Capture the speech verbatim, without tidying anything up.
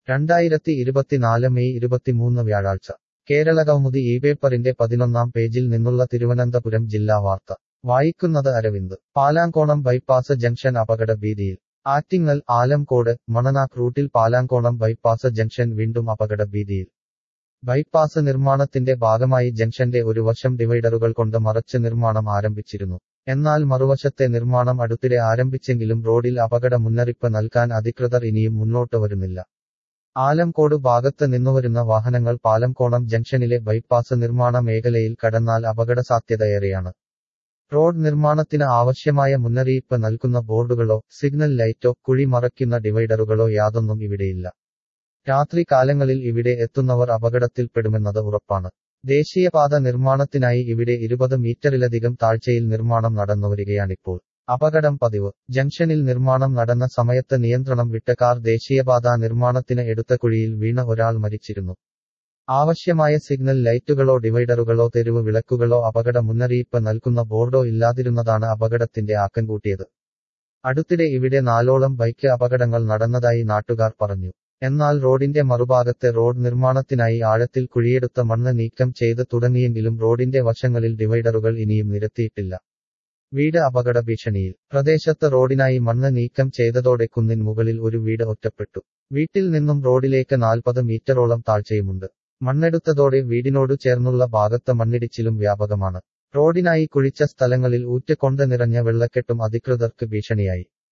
രണ്ടായിരത്തി ഇരുപത്തിനാല് മെയ് ഇരുപത്തിമൂന്ന് വ്യാഴാഴ്ച കേരളകൗമുദി ഈ പേപ്പറിന്റെ പതിനൊന്നാം പേജിൽ നിന്നുള്ള തിരുവനന്തപുരം ജില്ലാ വാർത്ത വായിക്കുന്നത് അരവിന്ദ്. പാലാങ്കോണം ബൈപ്പാസ് ജംഗ്ഷൻ അപകട ഭീതിയിൽ. ആറ്റിങ്ങൽ ആലംകോട് മണനാക്ക് റൂട്ടിൽ പാലാങ്കോണം ബൈപ്പാസ് ജംഗ്ഷൻ വീണ്ടും അപകട ഭീതിയിൽ. ബൈപ്പാസ് നിർമ്മാണത്തിന്റെ ഭാഗമായി ജംഗ്ഷന്റെ ഒരു വശം ഡിവൈഡറുകൾ കൊണ്ട് മറച്ച് നിർമ്മാണം ആരംഭിച്ചിരുന്നു. എന്നാൽ മറുവശത്തെ നിർമ്മാണം അടുത്തിടെ ആരംഭിച്ചെങ്കിലും റോഡിൽ അപകട മുന്നറിയിപ്പ് നൽകാൻ അധികൃതർ ഇനിയും മുന്നോട്ട് വരുന്നില്ല. ആലംകോട് ഭാഗത്ത് നിന്നുവരുന്ന വാഹനങ്ങൾ പാലംകോണം ജംഗ്ഷനിലെ ബൈപ്പാസ് നിർമ്മാണ മേഖലയിൽ കടന്നാൽ അപകടസാധ്യതയേറെയാണ്. റോഡ് നിർമ്മാണത്തിന് ആവശ്യമായ മുന്നറിയിപ്പ് നൽകുന്ന ബോർഡുകളോ സിഗ്നൽ ലൈറ്റോ കുഴി മറയ്ക്കുന്ന ഡിവൈഡറുകളോ യാതൊന്നും ഇവിടെയില്ല. രാത്രി കാലങ്ങളിൽ ഇവിടെ എത്തുന്നവർ അപകടത്തിൽപ്പെടുമെന്നത് ഉറപ്പാണ്. ദേശീയപാത നിർമ്മാണത്തിനായി ഇവിടെ ഇരുപത് മീറ്ററിലധികം താഴ്ചയിൽ നിർമ്മാണം നടന്നുവരികയാണിപ്പോൾ. അപകടം പതിവ്. ജംഗ്ഷനിൽ നിർമ്മാണം നടന്ന സമയത്ത് നിയന്ത്രണം വിട്ട കാർ ദേശീയപാത നിർമ്മാണത്തിന് എടുത്ത കുഴിയിൽ വീണ ഒരാൾ മരിച്ചിരുന്നു. ആവശ്യമായ സിഗ്നൽ ലൈറ്റുകളോ ഡിവൈഡറുകളോ തെരുവ് വിളക്കുകളോ അപകട മുന്നറിയിപ്പ് നൽകുന്ന ബോർഡോ ഇല്ലാതിരുന്നതാണ് അപകടത്തിന്റെ ആക്കം കൂട്ടിയത്. അടുത്തിടെ ഇവിടെ നാലോളം ബൈക്ക് അപകടങ്ങൾ നടന്നതായി നാട്ടുകാർ പറഞ്ഞു. എന്നാൽ റോഡിന്റെ മറുഭാഗത്തെ റോഡ് നിർമ്മാണത്തിനായി ആഴത്തിൽ കുഴിയെടുത്ത മണ്ണ് നീക്കം ചെയ്ത് തുടങ്ങിയെങ്കിലും റോഡിന്റെ വശങ്ങളിൽ ഡിവൈഡറുകൾ ഇനിയും നിരത്തിയിട്ടില്ല. വീട് അപകട ഭീഷണിയിൽ. പ്രദേശത്ത് റോഡിനായി മണ്ണ് നീക്കം ചെയ്തതോടെ കുന്നിൻ മുകളിൽ ഒരു വീട് ഒറ്റപ്പെട്ടു. വീട്ടിൽ നിന്നും റോഡിലേക്ക് നാൽപ്പത് മീറ്ററോളം താഴ്ചയുമുണ്ട്. മണ്ണെടുത്തതോടെ വീടിനോടു ചേർന്നുള്ള ഭാഗത്ത് മണ്ണിടിച്ചിലും വ്യാപകമാണ്. റോഡിനായി കുഴിച്ച സ്ഥലങ്ങളിൽ ഊറ്റ കൊണ്ട് നിറഞ്ഞ വെള്ളക്കെട്ടും അധികൃതർക്ക് ഭീഷണിയായി.